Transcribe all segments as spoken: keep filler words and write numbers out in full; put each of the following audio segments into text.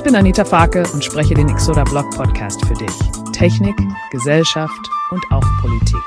bin Anita Farke und spreche den Exoda Blog Podcast für dich. Technik, Gesellschaft und auch Politik.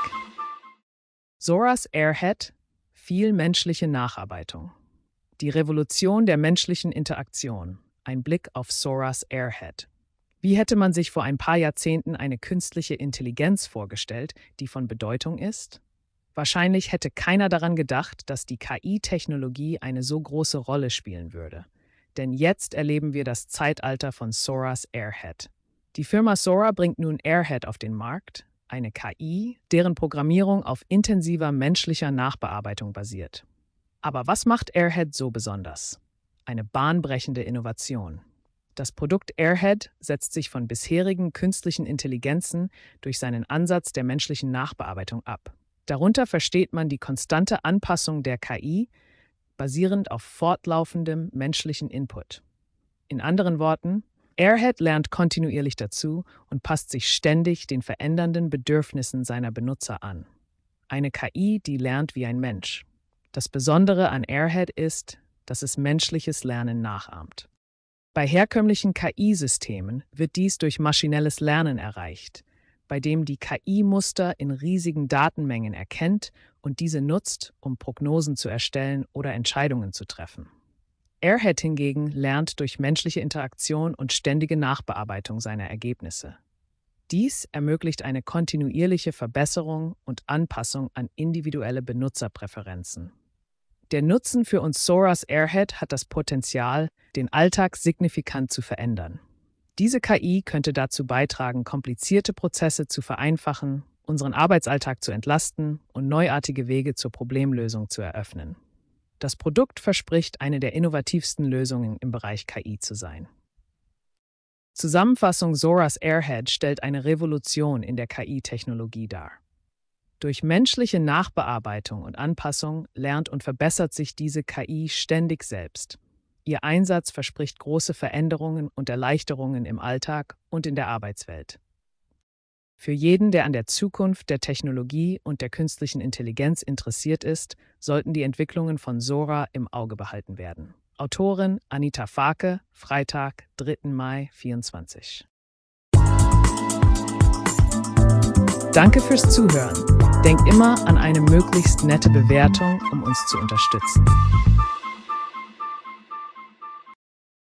Zora's Airhead, viel menschliche Nacharbeitung. Die Revolution der menschlichen Interaktion. Ein Blick auf Zora's Airhead. Wie hätte man sich vor ein paar Jahrzehnten eine künstliche Intelligenz vorgestellt, die von Bedeutung ist? Wahrscheinlich hätte keiner daran gedacht, dass die K I-Technologie eine so große Rolle spielen würde. Denn jetzt erleben wir das Zeitalter von Zora's Airhead. Die Firma Zora bringt nun Airhead auf den Markt, eine K I, deren Programmierung auf intensiver menschlicher Nachbearbeitung basiert. Aber was macht Airhead so besonders? Eine bahnbrechende Innovation. Das Produkt Airhead setzt sich von bisherigen künstlichen Intelligenzen durch seinen Ansatz der menschlichen Nachbearbeitung ab. Darunter versteht man die konstante Anpassung der K I, basierend auf fortlaufendem menschlichen Input. In anderen Worten, Airhead lernt kontinuierlich dazu und passt sich ständig den verändernden Bedürfnissen seiner Benutzer an. Eine K I, die lernt wie ein Mensch. Das Besondere an Airhead ist, dass es menschliches Lernen nachahmt. Bei herkömmlichen K I-Systemen wird dies durch maschinelles Lernen erreicht, bei dem die K I Muster in riesigen Datenmengen erkennt und diese nutzt, um Prognosen zu erstellen oder Entscheidungen zu treffen. Airhead hingegen lernt durch menschliche Interaktion und ständige Nachbearbeitung seiner Ergebnisse. Dies ermöglicht eine kontinuierliche Verbesserung und Anpassung an individuelle Benutzerpräferenzen. Der Nutzen für uns Zora's Airhead hat das Potenzial, den Alltag signifikant zu verändern. Diese K I könnte dazu beitragen, komplizierte Prozesse zu vereinfachen, unseren Arbeitsalltag zu entlasten und neuartige Wege zur Problemlösung zu eröffnen. Das Produkt verspricht, eine der innovativsten Lösungen im Bereich K I zu sein. Zusammenfassung: Zora's Airhead stellt eine Revolution in der K I-Technologie dar. Durch menschliche Nachbearbeitung und Anpassung lernt und verbessert sich diese K I ständig selbst. Ihr Einsatz verspricht große Veränderungen und Erleichterungen im Alltag und in der Arbeitswelt. Für jeden, der an der Zukunft der Technologie und der künstlichen Intelligenz interessiert ist, sollten die Entwicklungen von Zora im Auge behalten werden. Autorin Anita Farke, Freitag, dritter Mai vierundzwanzig. Danke fürs Zuhören. Denk immer an eine möglichst nette Bewertung, um uns zu unterstützen.